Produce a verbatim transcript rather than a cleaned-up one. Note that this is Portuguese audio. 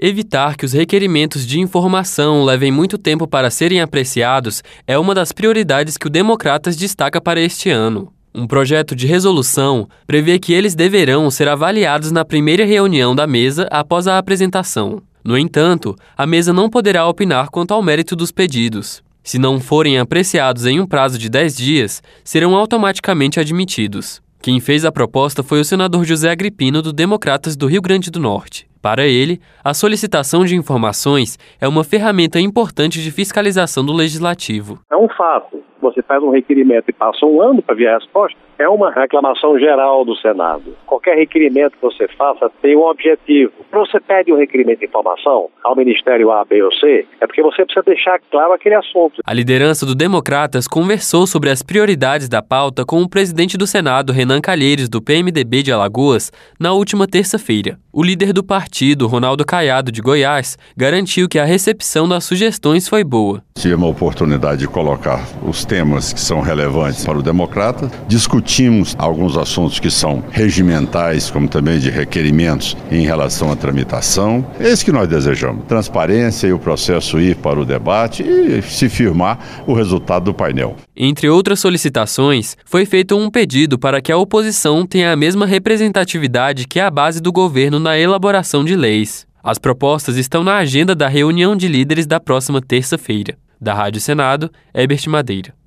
Evitar que os requerimentos de informação levem muito tempo para serem apreciados é uma das prioridades que o Democratas destaca para este ano. Um projeto de resolução prevê que eles deverão ser avaliados na primeira reunião da mesa após a apresentação. No entanto, a mesa não poderá opinar quanto ao mérito dos pedidos. Se não forem apreciados em um prazo de dez dias, serão automaticamente admitidos. Quem fez a proposta foi o senador José Agripino, do Democratas do Rio Grande do Norte. Para ele, a solicitação de informações é uma ferramenta importante de fiscalização do Legislativo. É um fato. Você faz um requerimento e passa um ano para vir a resposta, é uma reclamação geral do Senado. Qualquer requerimento que você faça tem um objetivo. Quando você pede um requerimento de informação ao Ministério A, B ou C, é porque você precisa deixar claro aquele assunto. A liderança do Democratas conversou sobre as prioridades da pauta com o presidente do Senado, Renan Calheiros, do P M D B de Alagoas, na última terça-feira. O líder do partido, Ronaldo Caiado, de Goiás, garantiu que a recepção das sugestões foi boa. Tive a oportunidade de colocar os temas que são relevantes para o Democrata. Discutimos alguns assuntos que são regimentais, como também de requerimentos em relação à tramitação. É isso que nós desejamos. Transparência e o processo ir para o debate e se firmar o resultado do painel. Entre outras solicitações, foi feito um pedido para que a oposição tenha a mesma representatividade que a base do governo na elaboração de leis. As propostas estão na agenda da reunião de líderes da próxima terça-feira. Da Rádio Senado, Herbert Madeira.